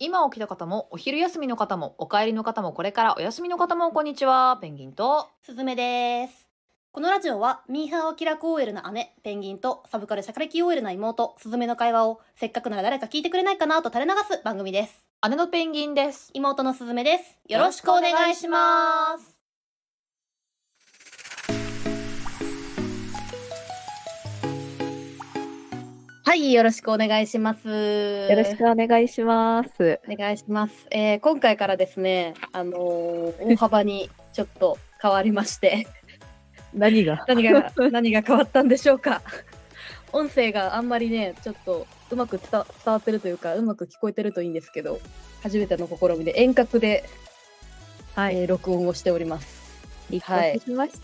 今起きた方もお昼休みの方もお帰りの方もこれからお休みの方もこんにちは。ペンギンとすずめです。このラジオはミーハーを気楽 OL な姉ペンギンとサブカルシャカレキ OL な妹すずめの会話をせっかくなら誰か聞いてくれないかなと垂れ流す番組です。 姉のペンギンです。 妹のすずめです。よろしくお願いします。はい、よろしくお願いします。 よろしくお願いします。 お願いします。今回からですね、大幅にちょっと変わりまして何が何が変わったんでしょうか。音声があんまりね、ちょっとうまく伝わってるというか、うまく聞こえてるといいんですけど、初めての試みで遠隔で、 はい、 録音をしております。 引っ越ししました。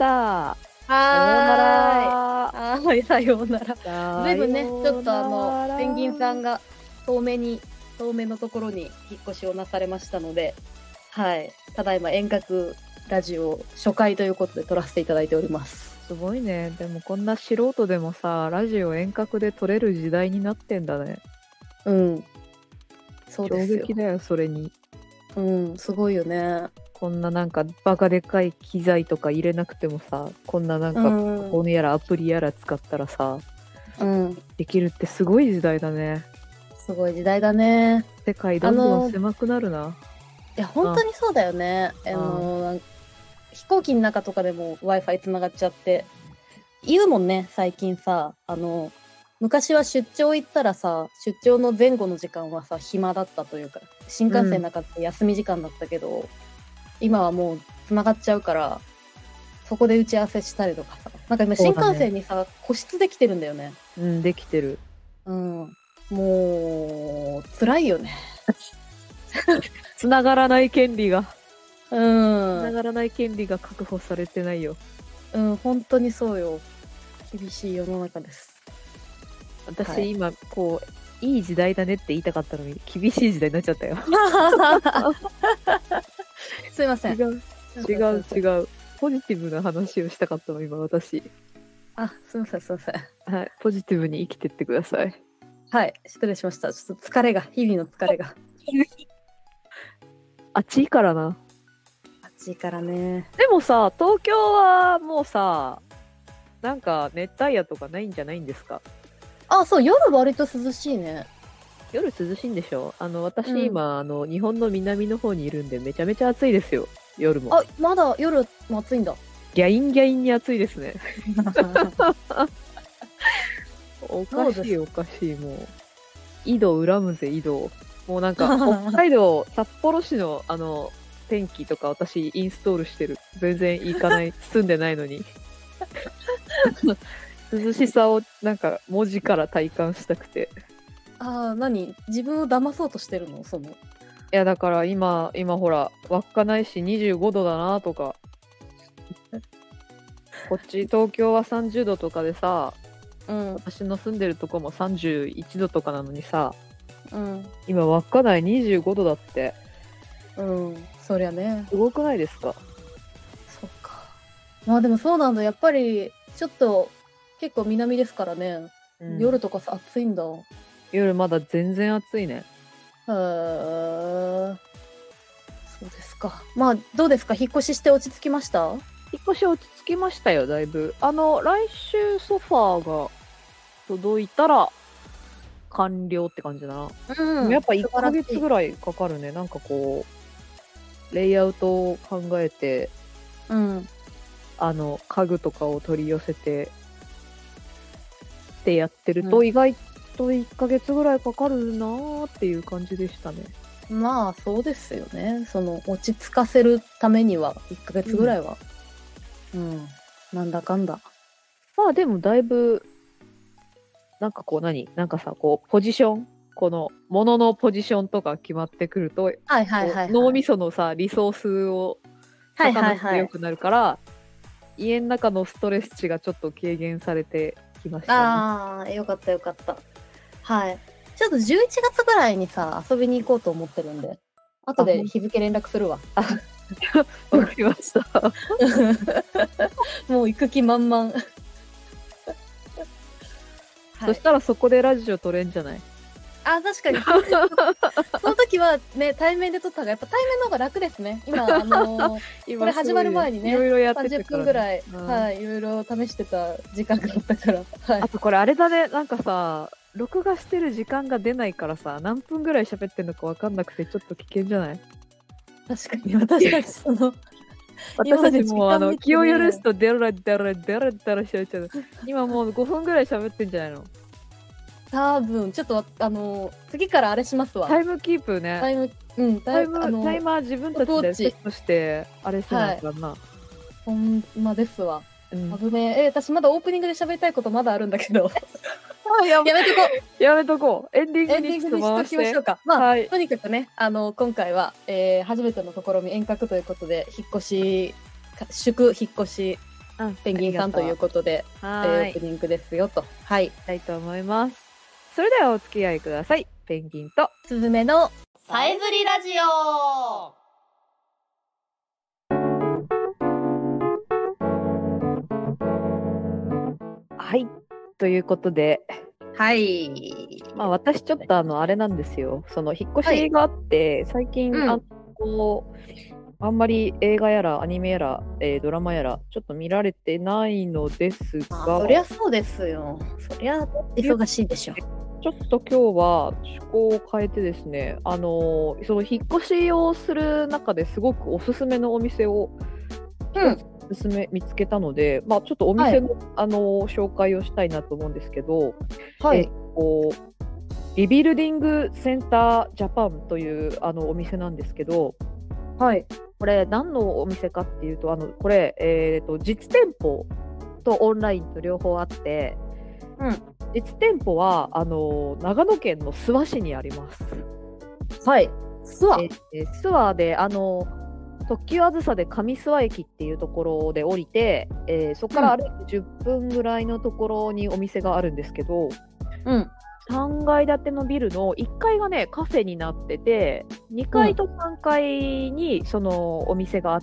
はい、さようなら。ずいぶんね、ちょっとペンギンさんが遠目のところに引っ越しをなされましたので、はい、ただいま遠隔ラジオ初回ということで撮らせていただいております。 すごいね。でもこんな素人でもさ、ラジオ遠隔で撮れる時代になってんだね。 うん。そうですよ。 衝撃だよ、それに。 うん、すごいよね。 こんななんかバカでかい機材とか入れなくてもさ、こんななんかパソコンやらアプリやら使ったらさ、できるってすごい時代だね。 すごい時代だね。 世界どんどん狭くなるな。 いや本当にそうだよね。飛行機の中とかでも Wi-Fi つながっちゃって言うもんね。最近さ、昔は出張行ったらさ、出張の前後の時間はさ暇だったというか、新幹線の中って休み時間だったけど、今はもうつながっちゃうからそこで打ち合わせしたりとかさ、なんか今新幹線にさ、個室できてるんだよね。 うん、できてる。 もう辛いよね。 つながらない権利がつながらない権利が確保されてないよ。 本当にそうよ。厳しい世の中です。 私、今こういい時代だねって言いたかったのに厳しい時代になっちゃったよ。 すいません。 違う。ポジティブな話をしたかったの今私。 すいません。 はい、ポジティブに生きてってください。 はい、失礼しました。ちょっと日々の疲れが。 暑いからな。 暑いからね。 でもさ、東京はもうさ、なんか熱帯夜とかないんじゃないんですか？ そう、夜割と涼しいね。 夜涼しいんでしょ？私今、日本の南の方にいるんでめちゃめちゃ暑いですよ、夜も。 まだ夜も暑いんだ。 ギャインギャインに暑いですね。おかしい、もう。井戸恨むぜ、井戸。もうなんか、北海道、札幌市の天気とか私インストールしてる。全然行かない、住んでないのに。涼しさをなんか文字から体感したくて。 何？自分を騙そうとしてるの？いやだから今ほら稚内市25度だなとか。こっち東京は30度とかでさ、私の住んでるとこも31度とかなのにさ、今稚内25度だって。 そりゃね。 すごくないですか？ そっか。でもそうなんだ。やっぱりちょっと結構南ですからね。夜とかさ暑いんだ。 夜まだ全然暑いね。 そうですか。どうですか？引っ越しして落ち着きました？ 引っ越し落ち着きましたよ、だいぶ。来週ソファーが届いたら完了って感じだな。やっぱ1ヶ月ぐらいかかるね。なんかこうレイアウトを考えて、家具とかを取り寄せてってやってると、意外と1ヶ月ぐらいかかるなーっていう感じでしたね。 そうですよね。落ち着かせるためには1ヶ月ぐらいは、なんだかんだ。 でもだいぶなんかこうなんかさ、こうポジション、この物のポジションとか決まってくると、脳みそのさリソースを割かなくてよくなるから、家の中のストレス値がちょっと軽減されてきましたね。 よかった。はい。ちょっと11月ぐらいにさ遊びに行こうと思ってるんで、後で日付連絡するわ。 わかりました。 もう行く気満々。 そしたらそこでラジオ撮れんじゃない？ あ、確かに。その時はね、対面で撮った方が、やっぱ対面の方が楽ですね。今、これ始まる前にね、 いろいろやって 30分ぐらい、はい、いろいろ試してた時間があったから。はい。 あとこれあれだね、なんかさ、録画してる時間が出ないからさ、何分ぐらい喋ってんのか分かんなくてちょっと危険じゃない？ 確かに、私たち私たちも気を許すとデラデラデラデラしちゃう。今もう5分ぐらい喋ってんじゃないの？ 多分ちょっと次からあれしますわ。 タイムキープね。 タイマー自分たちでセットしてあれしないからな。はい、 ほんまですわ。危ねえ。私まだオープニングで喋りたいことまだあるんだけど。やめとこう。エンディングにしときましょうか。まあ、はい、とにかくね、今回は、初めての試み遠隔ということで、引っ越しペンギンさんということで、オープニングですよと。はい。 したいと思います。それではお付き合いください。ペンギンとスズメのさえずりラジオ。 はい。ということで、 はい。 まあ私ちょっとあれなんですよ。その引っ越しがあって、最近、あんまり映画やらアニメやら、ドラマやらちょっと見られてないのですが、 そりゃそうですよ。そりゃ忙しいでしょ。 ちょっと今日は趣向を変えてですね、その引っ越しをする中ですごくおすすめのお店を見つけたので、まあ、ちょっとお店の、紹介をしたいなと思うんですけど、 はい、 リビルディングセンタージャパンというお店なんですけど、 はい、 これ何のお店かっていうとこれ、実店舗とオンラインと両方あって、実店舗は長野県の諏訪市にあります。 はい、諏訪で特急あずさで上諏訪駅っていうところで降りて、そこから歩いて10分ぐらいのところにお店があるんですけど、3階建てのビルの1階がねカフェになってて、2階と3階にそのお店があって、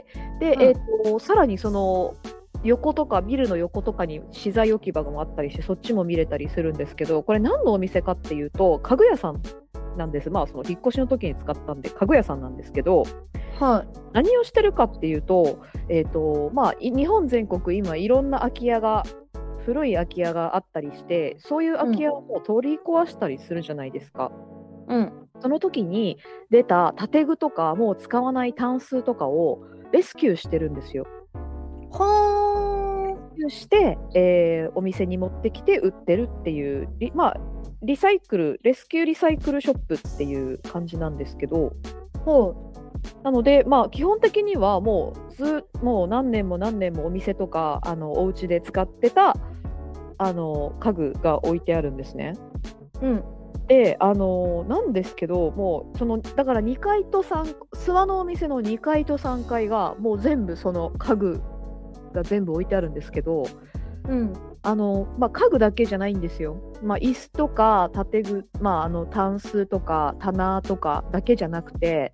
で、さらにその横とかビルの横とかに資材置き場もあったりして、そっちも見れたりするんですけど、これ何のお店かっていうと家具屋さんなんです。まあその引っ越しの時に使ったんで家具屋さんなんですけど、何をしてるかっていうと、まあ日本全国今いろんな古い空き家があったりして、そういう空き家をもう取り壊したりするじゃないですか。その時に出た建具とかもう使わないタンスとかをレスキューしてるんですよ。して、お店に持ってきて売ってるっていうレスキューリサイクルショップっていう感じなんですけど、なので、まあ、基本的にはもう何年もお店とかお家で使ってた家具が置いてあるんですね。でなんですけど、もうだから2階と諏訪のお店の2階と3階がもう全部その家具が全部置いてあるんですけど、家具だけじゃないんですよ。椅子とか建具、タンスとか棚とかだけじゃなくて、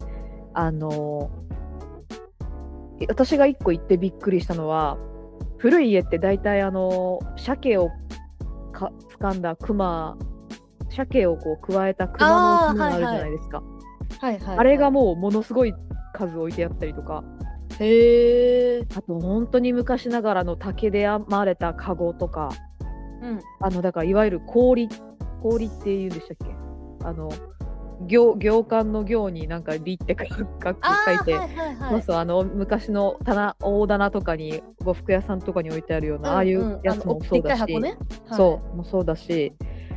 私が1個行ってびっくりしたのは、古い家って大体鮭を掴んだ鮭をこう加えた熊のがあるじゃないですか。あれがもうものすごい数置いてあったりとか。あと本当に昔ながらの竹で編まれたカゴとか、だからいわゆる氷っていうんでしたっけ、行間の行になんかリって書いて、昔の大棚とかに呉服屋さんとかに置いてあるような、ああいうやつもそうだし、もそうだし、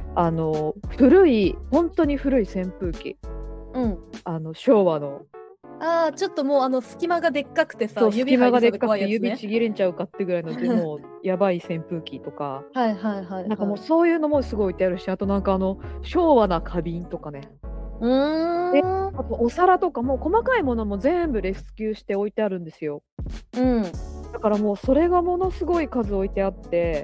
本当に古い扇風機、昭和の。 ちょっともう隙間がでっかくてさ、 隙間がでっかくて指ちぎれんちゃうかってぐらいのもうやばい扇風機とか、なんかもうそういうのもすごい置いてあるし、あとなんか昭和な花瓶とかね。で、あとお皿とかも細かいものも全部レスキューして置いてあるんですよ。だからもうそれがものすごい数置いてあって、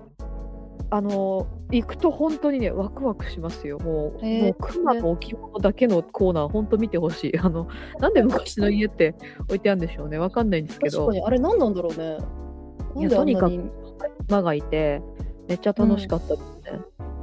行くと本当にねワクワクしますよ。もう熊の置物だけのコーナー本当見てほしい。なんで昔の家って置いてあるんでしょうね。わかんないんですけど。 確かにあれ何なんだろうね。 とにかく熊がいてめっちゃ楽しかったですね。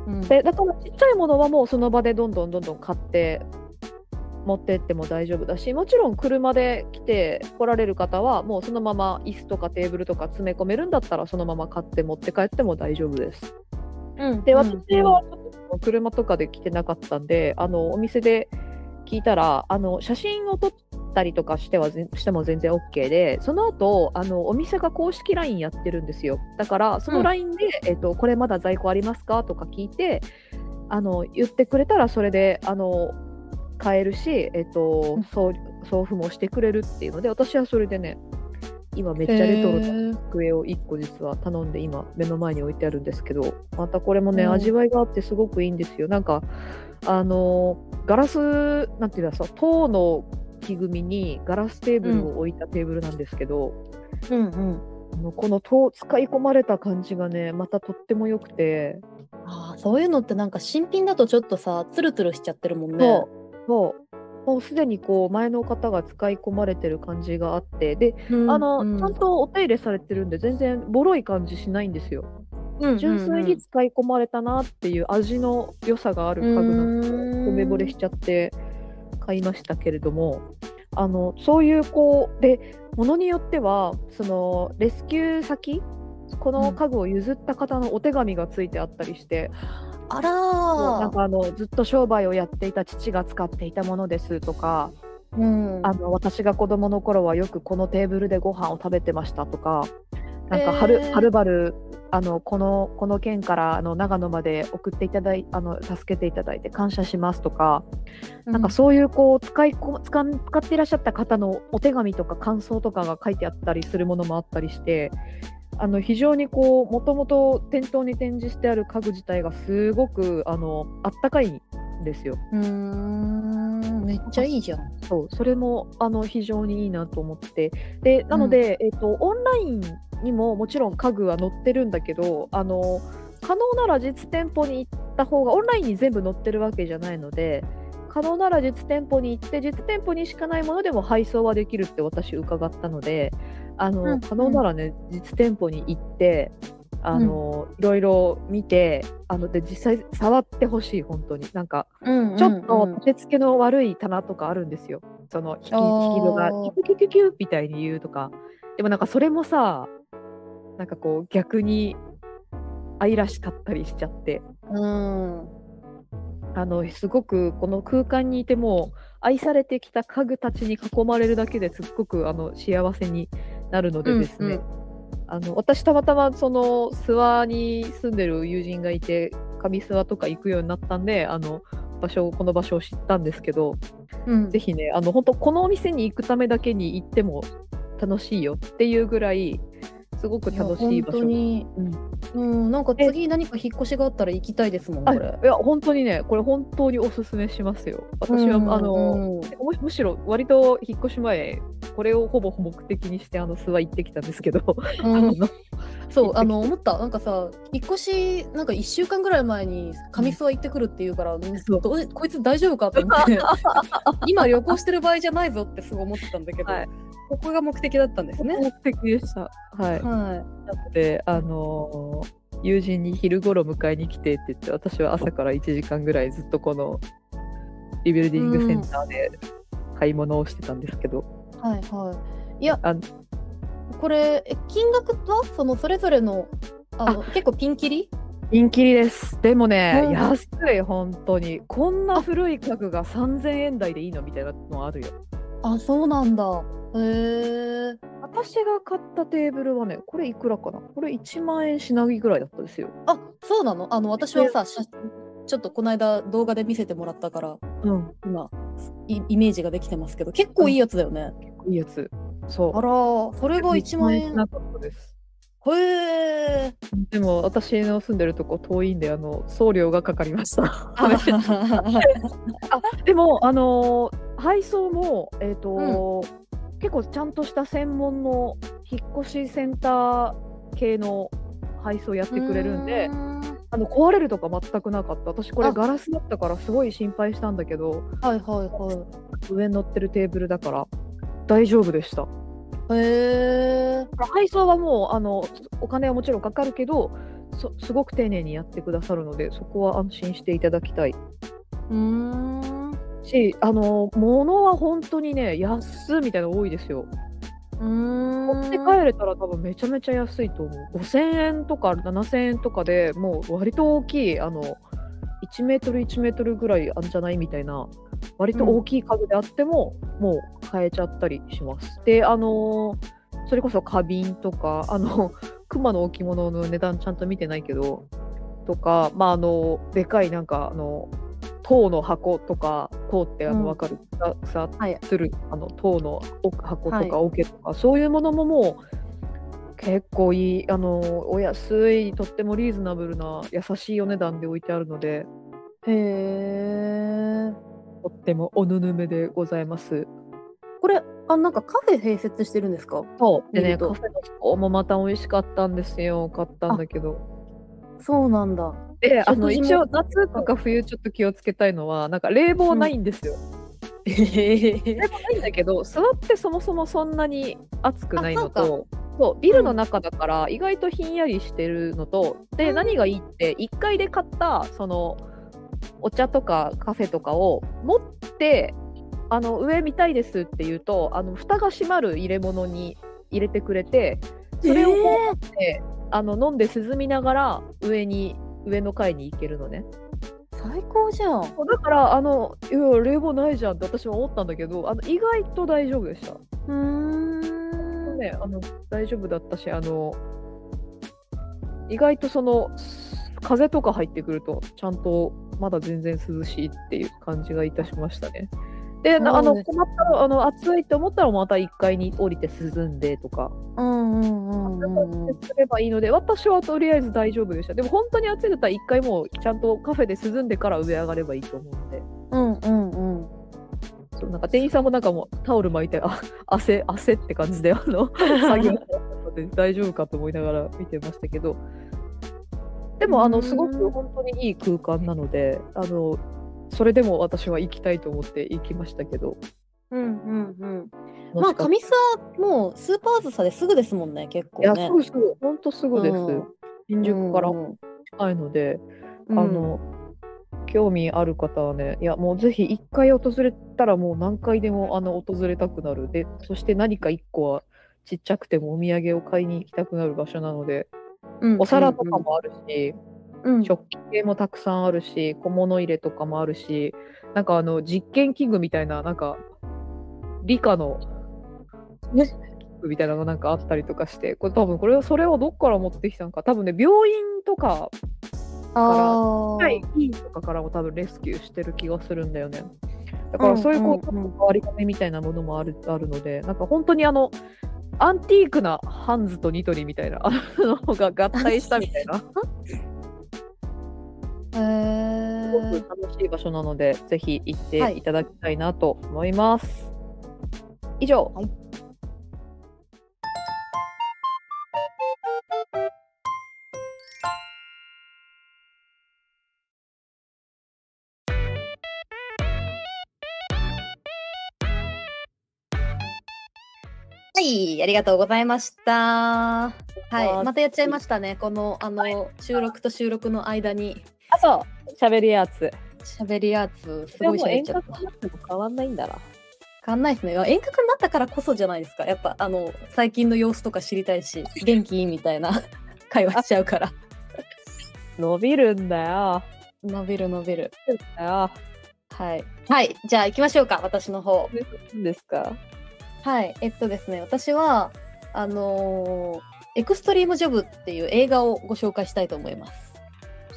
でだからちっちゃいものはもうその場でどんどん買って持ってっても大丈夫だし、もちろん車で来られる方はもうそのまま椅子とかテーブルとか詰め込めるんだったらそのまま買って持って帰っても大丈夫です。で私はちょっと車とかで来てなかったんで、お店で聞いたら写真を撮ったりとかしても全然 OK で、その後お店が公式 LINE やってるんですよ。だからその LINE で、これまだ在庫ありますかとか聞いて言ってくれたらそれで買えるし、送付もしてくれるっていうので、私はそれでね今めっちゃレトロな机を1個実は頼んで今目の前に置いてあるんですけど、またこれもね、味わいがあってすごくいいんですよ。なんかガラスなんていうの、塔の木組みにガラステーブルを置いたテーブルなんですけど、この塔使い込まれた感じがねまたとっても良くて、 そういうのってなんか新品だとちょっとさツルツルしちゃってるもんね。 そうもうすでにこう前の方が使い込まれてる感じがあって、で、ちゃんとお手入れされてるんで全然ボロい感じしないんですよ。純粋に使い込まれたなっていう味の良さがある家具なので一目惚れしちゃって買いましたけれども、そういうで物によってはそのレスキュー先、この家具を譲った方のお手紙がついてあったりして、なんかずっと商売をやっていた父が使っていたものですとか、私が子供の頃はよくこのテーブルでご飯を食べてましたとか、なんかはるばるこの県から長野まで送っていただい助けていただいて感謝しますとか、なんかそういう使っていらっしゃった方のお手紙とか感想とかが書いてあったりするものもあったりして、非常にもともと店頭に展示してある家具自体がすごくあったかいんですよ。 めっちゃいいじゃん。 それも非常にいいなと思って、でなので、オンラインにももちろん家具は載ってるんだけど、可能なら実店舗に行った方が、オンラインに全部載ってるわけじゃないので、可能なら実店舗に行って実店舗にしかないものでも配送はできるって私伺ったので、可能ならね実店舗に行っていろいろ見てで実際触ってほしい。本当になんか、ちょっと立て付けの悪い棚とかあるんですよ。その引き戸がキュキュキュみたいに言うとか、でもなんかそれもさ、なんか逆に愛らしかったりしちゃって、すごくこの空間にいても愛されてきた家具たちに囲まれるだけですっごく幸せになるのでですね、私たまたまその諏訪に住んでる友人がいて上諏訪とか行くようになったんでこの場所を知ったんですけど、ぜひね本当このお店に行くためだけに行っても楽しいよっていうぐらいすごく楽しい場所。本当に、 なんか次何か引っ越しがあったら行きたいですもんこれ。 いや本当にねこれ本当におすすめしますよ。私はむしろ割と引っ越し前これをほぼ目的にして諏訪行ってきたんですけど、 そう思ったなんかさ引っ越しなんか1週間ぐらい前に上諏訪行ってくるっていうから、こいつ大丈夫かと思って今旅行してる場合じゃないぞってすごい思ってたんだけど、ここが目的だったんですね。 目的でした。なので友人に昼頃迎えに来てって言って、私は朝から1時間ぐらいずっとこのリビルディングセンターで買い物をしてたんですけど、 いやこれ金額はそれぞれの結構ピンキリです。でもね、安い。本当にこんな古い家具が3000円台でいいのみたいなのあるよ。 そうなんだ。 私が買ったテーブルはね、これいくらかな、これ1万円しないぐらいだったんですよ。 そうなの。私はさちょっとこの間動画で見せてもらったから、今イメージができてますけど、結構いいやつだよね。 結構いいやつ。そう。 それが1万円。 なかったです。 でも私の住んでるとこ遠いんで送料がかかりました。でも配送も結構ちゃんとした専門の引っ越しセンター系の配送やってくれるんで、壊れるとか全くなかった。私これガラスだったからすごい心配したんだけど、上に乗ってるテーブルだから大丈夫でした。配送はもうお金はもちろんかかるけどすごく丁寧にやってくださるので、そこは安心していただきたいし、物は本当にね、安みたいなの多いですよ。持って帰れたら多分めちゃめちゃ安いと思う。5000円とか7000円とかでもう割と大きい1メートル1メートルぐらいあるんじゃないみたいな割と大きい家具であっても、もう買えちゃったりします。でそれこそ花瓶とか熊の置物の値段ちゃんと見てないけどとか、でかいなんか塔の箱とか、塔って分かる、草する塔の箱とか桶とか、そういうものももう結構いいお安い、とってもリーズナブルな優しいお値段で置いてあるので、とってもおぬぬめでございます。 これなんかカフェ併設してるんですか？ そうでね、カフェの方もまた美味しかったんですよ。買ったんだけど。 そうなんだ。 で一応夏とか冬ちょっと気をつけたいのは、なんか冷房ないんですよ。冷房ないんだけど、座ってそもそもそんなに暑くないのと、そうビルの中だから意外とひんやりしてるのと、で何がいいって1階で買ったそのお茶とかカフェとかを持って上見たいですって言うと蓋が閉まる入れ物に入れてくれて、それを持って飲んで涼みながら上の階に行けるのね。 最高じゃん。 だからいや冷房ないじゃんって私も思ったんだけど、意外と大丈夫でした。ね、大丈夫だったし、意外とその風とか入ってくるとちゃんとまだ全然涼しいっていう感じがいたしましたね。で、困ったら暑いと思ったらまた1階に降りて涼んでとかすればいいので、私はとりあえず大丈夫でした。でも本当に暑いだったら1回もうちゃんとカフェで涼んでから上上がればいいと思うので。そうなんか店員さんもなんかもうタオル巻いて汗って感じで作業で大丈夫かと思いながら見てましたけど、でもすごく本当にいい空間なのでそれでも私は行きたいと思って行きましたけど。 まあ上諏訪もうスーパーあずさですぐですもんね、結構ね。 いやすぐ本当すぐです。新宿から近いので、興味ある方はね、いやもうぜひ1回訪れたらもう何回でも訪れたくなる。でそして何か1個はちっちゃくてもお土産を買いに行きたくなる場所なので、お皿とかもあるし、食器系もたくさんあるし、小物入れとかもあるし、なんか実験器具みたいな、なんか理科の器具みたいなのなんかあったりとかして、これ多分それをどっから持ってきたのか、多分ね病院とかから院とかからも多分レスキューしてる気がするんだよね。だからそういう変わり金みたいなものもあるので、なんか本当にアンティークなハンズとニトリみたいなのが合体したみたいなすごく楽しい場所なので、ぜひ行っていただきたいなと思います。以上。 はい、ありがとうございました。はい、またやっちゃいましたね。この収録と収録の間に。 そう喋りやつすごい喋っちゃった。 変わんないんだな。 変わんないですね。遠隔になったからこそじゃないですか。やっぱ最近の様子とか知りたいし、元気みたいな会話しちゃうから。 伸びるんだよ。 伸びる。 はい 、じゃあ行きましょうか。私の方。 何ですか？ はい、ですね、私はエクストリームジョブっていう映画をご紹介したいと思います。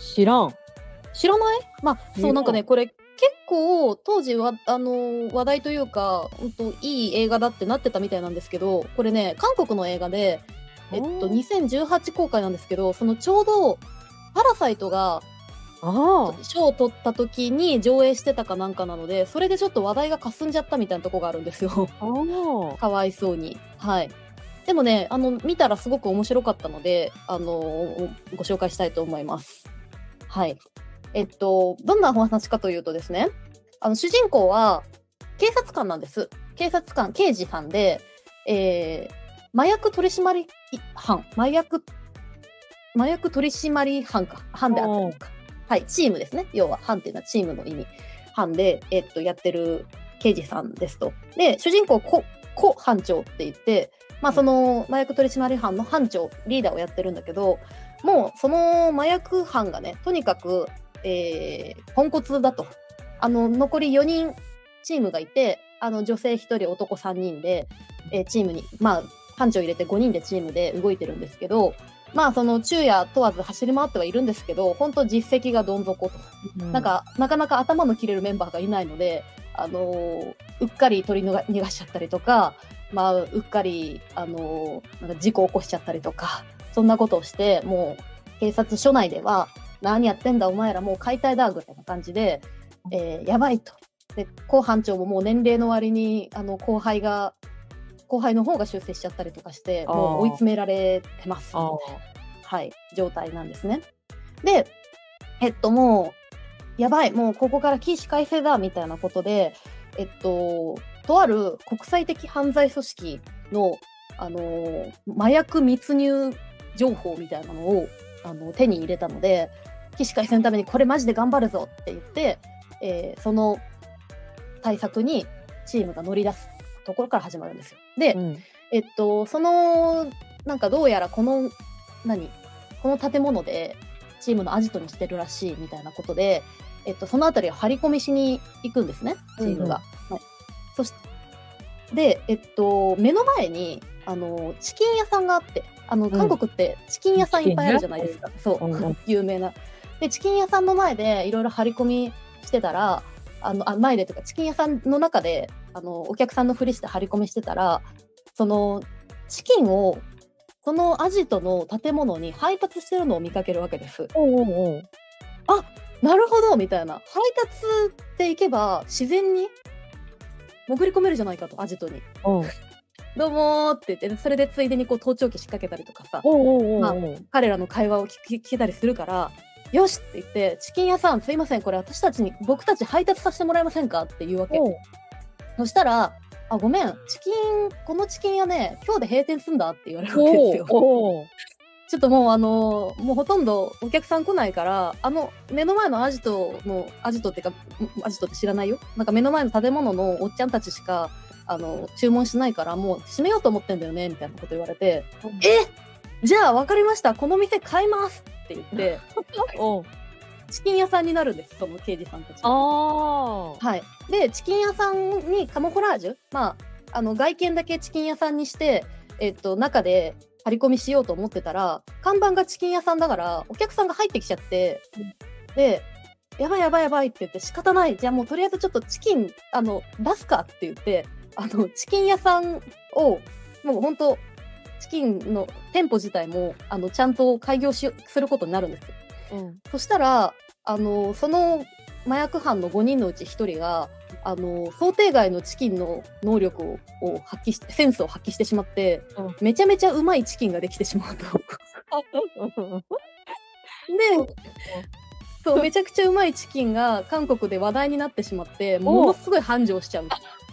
知らない？ そうなんかね、これ結構当時は話題というかいい映画だってなってたみたいなんですけど、これね韓国の映画で2018公開なんですけど、そのちょうどパラサイトが賞を取った時に上映してたかなんかなので、それでちょっと話題がかすんじゃったみたいなとこがあるんですよ。かわいそうに。はい。でもね見たらすごく面白かったのでご紹介したいと思います。はい。どんなお話かというとですね、主人公は警察官なんです。刑事さんで、麻薬取締班、麻薬麻薬取締班か、班であったりとか、はい、チームですね。要は班っていうのはチームの意味。班で、やってる刑事さんですと。で、主人公班長って言って、まあその麻薬取締班の班長、リーダーをやってるんだけど、もうその麻薬班がね、とにかく、ポンコツだと。残り4人チームがいて、女性1人、男3人で、チームに、まあ、班長入れて5人でチームで動いてるんですけど、まあ、その昼夜問わず走り回ってはいるんですけど、本当実績がどん底と。なかなか頭の切れるメンバーがいないので、うっかり取り逃がしちゃったりとか、まあ、うっかり、なんか事故を起こしちゃったりとか、そんなことをして、もう、警察署内では、何やってんだお前らもう解体だぐらいな感じで、やばいと。で、班長ももう年齢の割に、後輩の方が出世しちゃったりとかして、もう追い詰められてます。はい、状態なんですね。で、もう、やばい、もうここから起死回生だ、みたいなことで、とある国際的犯罪組織の、麻薬密入情報みたいなのを手に入れたので、起死回生のためにこれマジで頑張るぞって言って、その対策にチームが乗り出すところから始まるんですよ。で、そのなんかどうやらこの建物でチームのアジトにしてるらしいみたいなことで、そのあたりを張り込みしに行くんですね、チームが。はい、そしてで、目の前にチキン屋さんがあって、韓国ってチキン屋さんいっぱいあるじゃないですか。そう、有名な。で、チキン屋さんの前でいろいろ張り込みしてたら、前でというか、チキン屋さんの中で、お客さんのふりして張り込みしてたら、その、チキンを、そのアジトの建物に配達してるのを見かけるわけです。あ、なるほどみたいな。配達って行けば、自然に潜り込めるじゃないかと、アジトに。どうもーって言って、それでついでにこう盗聴器仕掛けたりとかさ、まあ、彼らの会話を聞けたりするから、よしって言って、チキン屋さんすいません、これ僕たち配達させてもらえませんかって言うわけ。そしたら、あ、ごめん、このチキン屋ね、今日で閉店すんだって言われるわけですよ。ちょっともうほとんどお客さん来ないから、目の前のアジトっていうか、アジトって知らないよ。なんか目の前の建物のおっちゃんたちしか、注文しないから、もう閉めようと思ってんだよね、みたいなこと言われて、じゃあ分かりました、この店買いますって言って、チキン屋さんになるんです、その刑事さんたち。はい。で、チキン屋さんにカモフラージュ、まあ、外見だけチキン屋さんにして、中で張り込みしようと思ってたら、看板がチキン屋さんだから、お客さんが入ってきちゃって、で、やばいやばいやばいって言って、仕方ない。じゃあもうとりあえずちょっとチキン、出すかって言って、チキン屋さんを、もう本当チキンの店舗自体も、ちゃんと開業することになるんです。そしたら、その麻薬犯の5人のうち1人が、想定外のチキンの能力を発揮して、センスを発揮してしまって、めちゃめちゃうまいチキンができてしまうと。で、そう、めちゃくちゃうまいチキンが韓国で話題になってしまって、ものすごい繁盛しちゃう。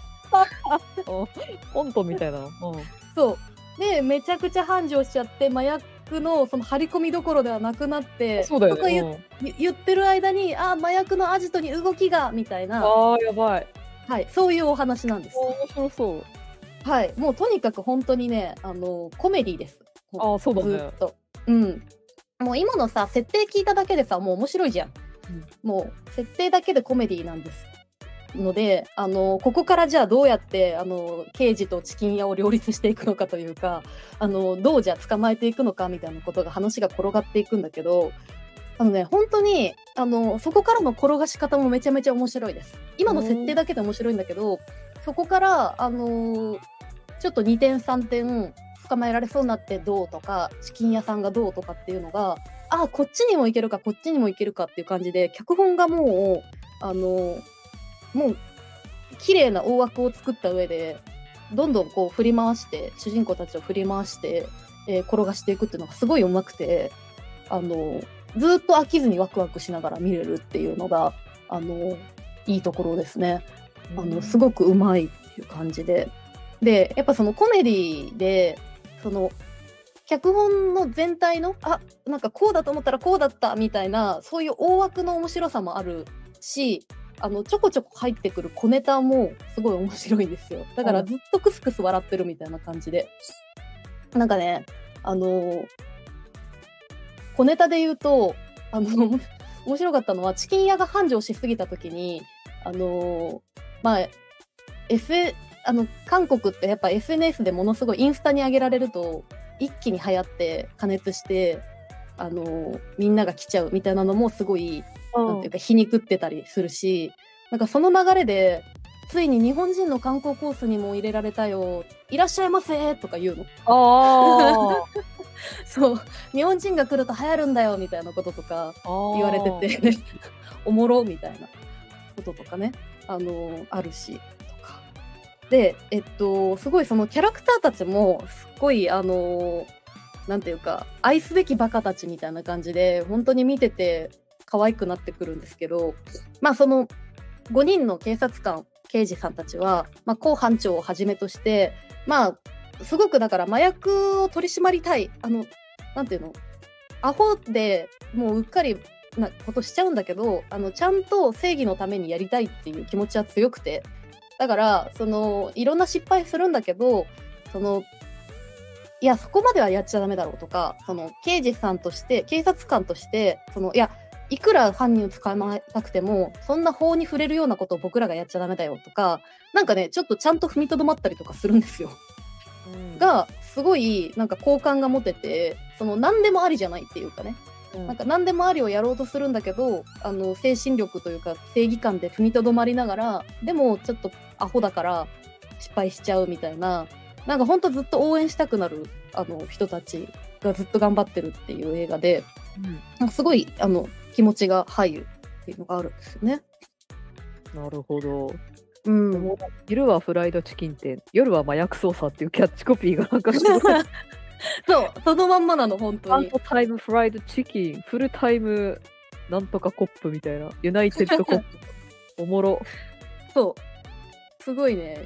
コントみたいな。 そう。で、めちゃくちゃ繁盛しちゃって、麻薬のその張り込みどころではなくなって、 そうだよね。 言ってる間に、麻薬のアジトに動きがみたいな。 やばい。 はい、そういうお話なんです。 面白そう。 はい、もうとにかく本当にね、コメディです。 そうだね。 ずっと。もう今のさ、設定聞いただけでさ、もう面白いじゃん。もう設定だけでコメディなんです。ので、ここからじゃあどうやって刑事とチキン屋を両立していくのかというか、どうじゃ捕まえていくのかみたいなことが話が転がっていくんだけど、本当にそこからの転がし方もめちゃめちゃ面白いです。今の設定だけで面白いんだけど、そこからちょっと2点3点捕まえられそうになってどうとか、チキン屋さんがどうとかっていうのが、こっちにもいけるかこっちにもいけるかっていう感じで、脚本がもう綺麗な大枠を作った上で、どんどんこう振り回して、主人公たちを振り回して、転がしていくっていうのがすごい上手くて、ずっと飽きずにワクワクしながら見れるっていうのがいいところですね。すごくうまいっていう感じで、やっぱそのコメディでその脚本の全体のなんかこうだと思ったらこうだったみたいな、そういう大枠の面白さもあるし、ちょこちょこ入ってくる小ネタもすごい面白いんですよ。だからずっとクスクス笑ってるみたいな感じで、なんかね、小ネタで言うと面白かったのは、チキン屋が繁盛しすぎた時にまあ韓国ってやっぱ SNS でものすごいインスタに上げられると一気に流行って加熱してみんなが来ちゃうみたいなのもすごいなんていうか皮肉ってたりするし、なんかその流れでついに日本人の観光コースにも入れられたよ、いらっしゃいませとか言うの。そう、日本人が来ると流行るんだよみたいなこととか言われてておもろみたいなこととかね、あるしとかで、すごいそのキャラクターたちもすっごいなんていうか愛すべきバカたちみたいな感じで、本当に見てて可愛くなってくるんですけど、まあその5人の警察官刑事さんたちは、まあ、高班長をはじめとして、まあすごくだから麻薬を取り締まりたい、なんていうの、アホでもううっかりなことしちゃうんだけど、ちゃんと正義のためにやりたいっていう気持ちは強くて、だからいろんな失敗するんだけど、いやそこまではやっちゃダメだろうとか、刑事さんとして警察官としていやいくら犯人を捕まえたくてもそんな法に触れるようなことを僕らがやっちゃダメだよとか、なんかねちょっとちゃんと踏みとどまったりとかするんですよ、がすごいなんか好感が持てて、何でもありじゃないっていうかね、なんか何でもありをやろうとするんだけど、精神力というか正義感で踏みとどまりながら、でもちょっとアホだから失敗しちゃうみたいな、なんかほんとずっと応援したくなる人たちがずっと頑張ってるっていう映画で、なんかすごい気持ちが入るっていうのがあるんですよね。 なるほど。昼はフライドチキン店、夜は麻薬捜査っていうキャッチコピーがなんかそうそのまんまなの本当に。 ハーフタイムフライドチキン、フルタイムなんとかコップみたいな、ユナイテッドコップおもろ。 そうすごいね、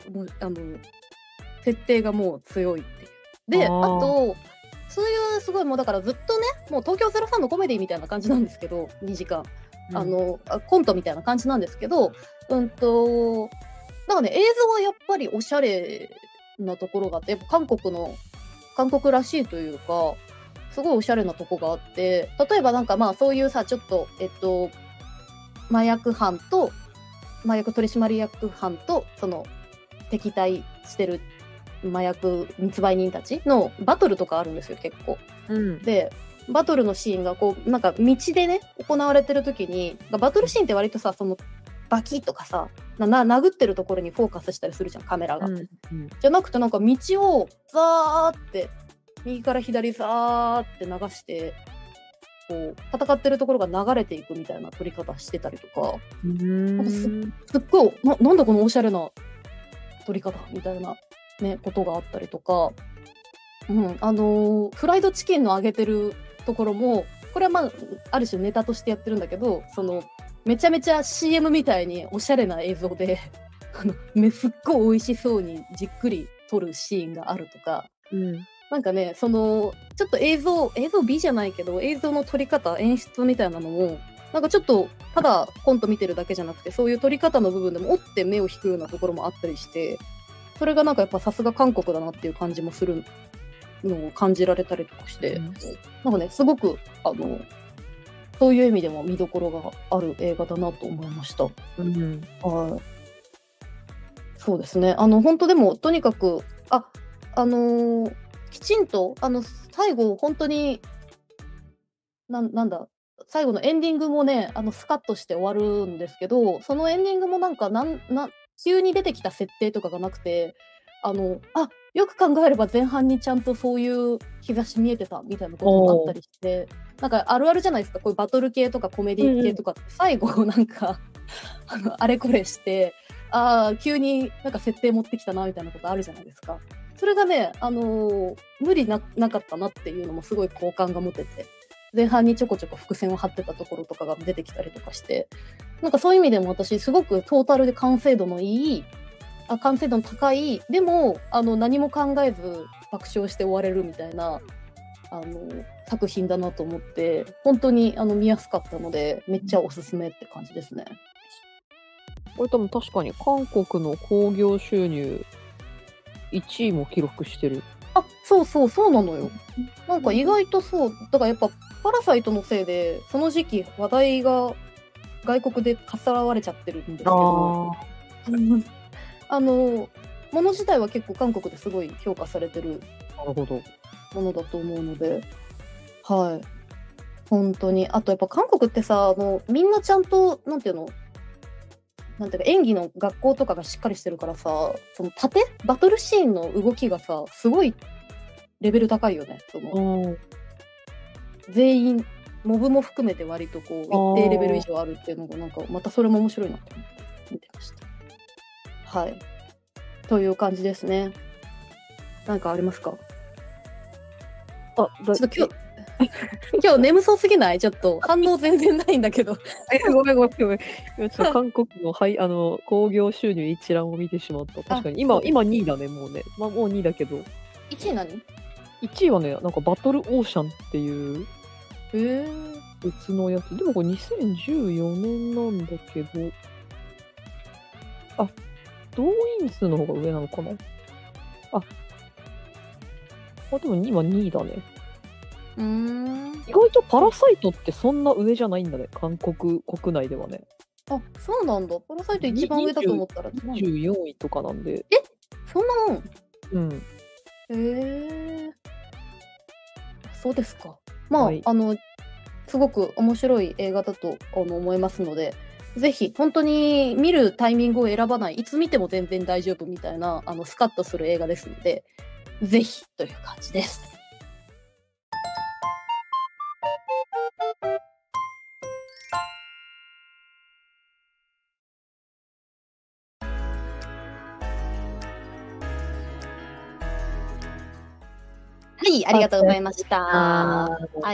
設定がもう強いっていう。で、あとそういうすごいもうだからずっとね、もう東京03のコメディみたいな感じなんですけど、2時間コントみたいな感じなんですけど、なんかね映像はやっぱりおしゃれなところがあって、やっぱ韓国らしいというか、すごいおしゃれなとこがあって、例えばなんかまあそういうさ、ちょっと麻薬取締役班と敵対してる麻薬密売人たちのバトルとかあるんですよ結構、でバトルのシーンがこうなんか道でね行われてる時に、バトルシーンって割とさバキッとかさ殴ってるところにフォーカスしたりするじゃんカメラが、じゃなくてなんか道をザーって右から左ザーって流してこう戦ってるところが流れていくみたいな撮り方してたりとか、なんかすっごいなんだこのおしゃれな撮り方みたいなねことがあったりとか、フライドチキンの揚げてるところもこれはまあある種ネタとしてやってるんだけど、めちゃめちゃ CM みたいにおしゃれな映像ですっごい美味しそうにじっくり撮るシーンがあるとか、なんかねちょっと映像美じゃないけど映像の撮り方演出みたいなのもなんかちょっとただコント見てるだけじゃなくて、そういう撮り方の部分でもおって目を引くようなところもあったりして、それがなんかやっぱさすが韓国だなっていう感じもするのを感じられたりとかして、なんかねすごくそういう意味でも見どころがある映画だなと思いました。そうですね。本当でもとにかくきちんと最後本当になんだ最後のエンディングもねスカッとして終わるんですけど、そのエンディングもなんか急に出てきた設定とかがなくて、よく考えれば前半にちゃんとそういう兆し見えてたみたいなこともあったりして、なんかあるあるじゃないですか、こういうバトル系とかコメディ系とかって、最後なんかあれこれして急になんか設定持ってきたなみたいなことあるじゃないですか。それがね無理なかったなっていうのもすごい好感が持てて、前半にちょこちょこ伏線を張ってたところとかが出てきたりとかして、なんかそういう意味でも私すごくトータルで完成度の高い、でも何も考えず爆笑して終われるみたいな作品だなと思って、本当に見やすかったのでめっちゃおすすめって感じですね。 これ多分確かに韓国の興行収入1位も記録してる。 あ、そうなのよ。なんか意外とそう、だからやっぱパラサイトのせいでその時期話題が外国でかっさらわれちゃってるんですけど、もの自体は結構韓国ですごい評価されてるなるほどものだと思うので、はい、本当に。あとやっぱ韓国ってさ、みんなちゃんとなんていうか演技の学校とかがしっかりしてるからさ、そのバトルシーンの動きがさすごいレベル高いよね。全員モブも含めて割とこう一定レベル以上あるっていうのがなんかまたそれも面白いなって思って見てました。はい、という感じですね。なんかありますか？ちょっと今日眠そうすぎない？ちょっと反応全然ないんだけど。 ごめん。ちょっと韓国の興行収入一覧を見てしまった。確かに今2位だね、もうね。まあもう2位だけど。 1位何 ？1位はね、なんかバトルオーシャンっていう別のやつ。でもこれ2014年なんだけど、あ、動員数の方が上なのかな。でも今2位だね。意外とパラサイトってそんな上じゃないんだね、韓国国内ではね。 あ、そうなんだ。パラサイト一番上だと思ったら 24位とかなんで。 そんなもん？ うん。 へえ。そうですか。まあ、 はい、 すごく面白い映画だと思いますので、ぜひ本当に見るタイミングを選ばない、いつ見ても全然大丈夫みたいなスカッとする映画ですので、ぜひという感じです。はい、ありがとうございました。はい。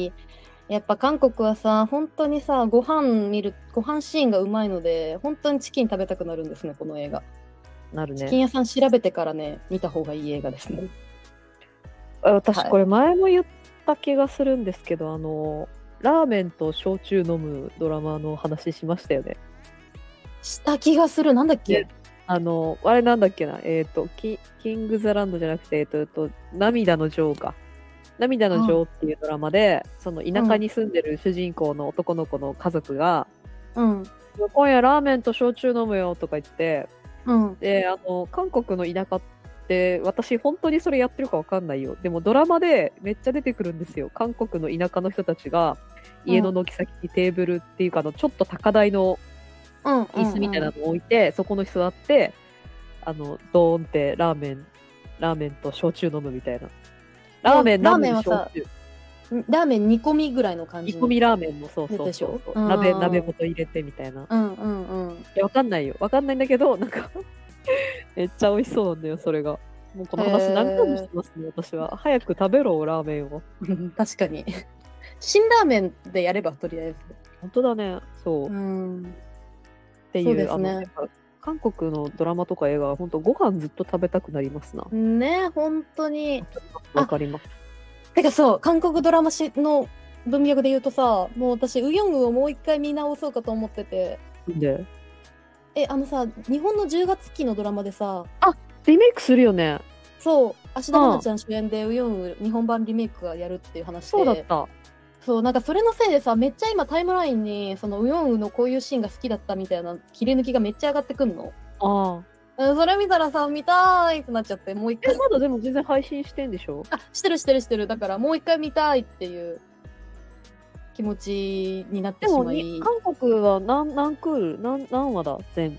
やっぱ韓国はさ、本当にさ、ご飯シーンがうまいので、本当にチキン食べたくなるんですね、この映画。 なるね。 チキン屋さん調べてからね、見た方がいい映画ですね。 私これ前も言った気がするんですけど、ラーメンと焼酎飲むドラマの話しましたよね。 した気がする。なんだっけ？ あれなんだっけな、キングズランドじゃなくて、涙の女王か。涙の女王っていうドラマで、その田舎に住んでる主人公の男の子の家族が、今夜ラーメンと焼酎飲むよとか言って、で、韓国の田舎って私本当にそれやってるかわかんないよ。でもドラマでめっちゃ出てくるんですよ。韓国の田舎の人たちが家の軒先にテーブルっていうかちょっと高台の椅子みたいなのを置いて、そこの座ってドーンってラーメンと焼酎飲むみたいな。ラーメンはさ、 ラーメン煮込みぐらいの感じ。 煮込みラーメンもそう鍋ごと入れてみたいな。いやわかんないよ。わかんないんだけど、なんかめっちゃ美味しそうなんだよ、それが。もうこの話何回もしてますね、私は。早く食べろ、ラーメンを。 確かに。辛ラーメンでやれば、とりあえず。 本当だね、そう。っていう、ですね、韓国のドラマとか映画は本当ご飯ずっと食べたくなりますな。 ね、本当に。 わかります。 てかそう、韓国ドラマの文脈で言うとさ、もう私、ウヨンウをもう一回見直そうかと思ってて。 でさ、日本の10月期のドラマでさ、 リメイクするよね。 そう、芦田愛菜ちゃん主演でウヨンウ日本版リメイクがやるっていう話で。 そうだった。 そう、なんかそれのせいでさ、めっちゃ今タイムラインにそのウヨンウのこういうシーンが好きだったみたいな切り抜きがめっちゃ上がってくんの。それ見たらさ、見たいってなっちゃって、もう一回。 まだでも全然配信してんでしょ？ してる。だからもう一回見たいっていう気持ちになってしまい。 でも韓国は何クール何話だ全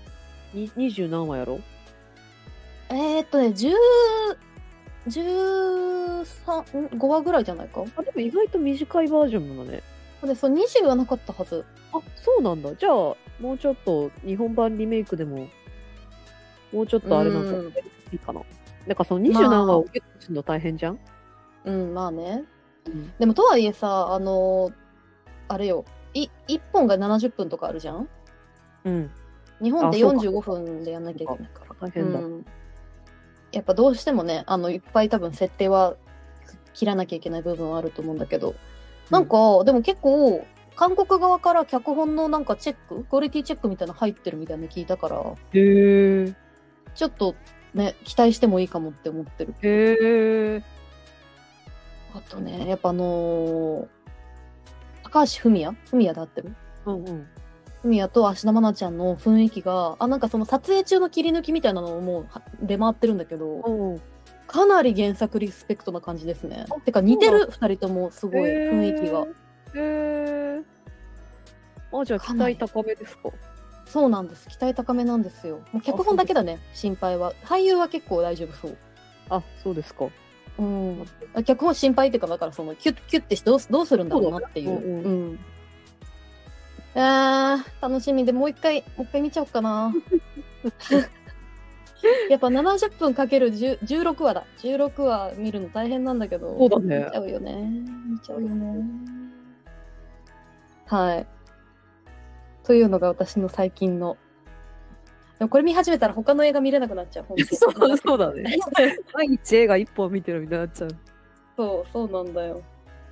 20何話やろ 5話ぐらいじゃないか。 でも意外と短いバージョンなのね。 で、そう20はなかったはず。 そうなんだ。じゃあもうちょっと日本版リメイクでももうちょっとあれなんかいいかな。なんかその20何話をゲットするの大変じゃん？ まあね。でもとはいえさ、あれよ、1本が70分とかあるじゃん？日本って45分でやんなきゃいけないから。 大変だ。 やっぱどうしてもね、いっぱい多分設定は切らなきゃいけない部分はあると思うんだけど、なんか、でも結構、韓国側から脚本のなんかチェック、クオリティチェックみたいなの入ってるみたいなの聞いたから、 へえ。 ちょっとね、期待してもいいかもって思ってる。 へえ。 あとね、やっぱ高橋文哉で合ってる？ うんうん。 文哉と芦田愛菜ちゃんの雰囲気が、なんかその撮影中の切り抜きみたいなのをもう出回ってるんだけど、かなり原作リスペクトな感じですね。てか似てる、2人ともすごい雰囲気が。 へえ。じゃあ期待高めですか？ そうなんです。期待高めなんですよ。もう脚本だけだね、心配は。俳優は結構大丈夫そう。 あ、そうですか。 うん。脚本心配っていうか、だからそのキュッてしてどうするんだろうなっていう。楽しみでもう一回見ちゃおうかな。やっぱ70分かける16話だ。16話見るの大変なんだけど。 そうだね。 見ちゃうよね。はい。というのが私の最近の。でもこれ見始めたら他の映画見れなくなっちゃう。本当そうだね。毎日映画1本見てるみたいになっちゃう。 そうなんだよ。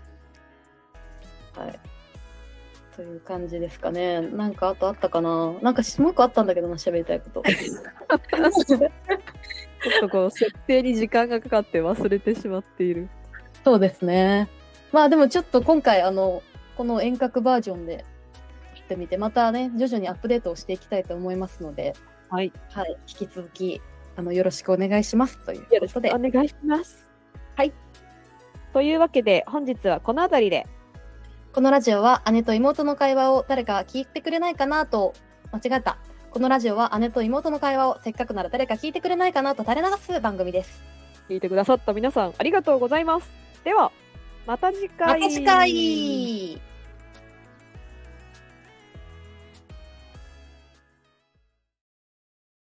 はい。という感じですかね。なんかあとあったかな。なんかもう一個あったんだけどな、喋りたいこと。 ちょっとこう設定に時間がかかって忘れてしまっている。 そうですね。まあでもちょっと今回この遠隔バージョンで撮ってみて、またね徐々にアップデートをしていきたいと思いますので、はい、引き続きよろしくお願いしますということで。 よろしくお願いします。はい。というわけで本日はこの辺りで。 このラジオは姉と妹の会話を誰か聞いてくれないかなと、間違えた。このラジオは姉と妹の会話をせっかくなら誰か聞いてくれないかなと垂れ流す番組です。 聞いてくださった皆さんありがとうございます。では、また次回。 また次回。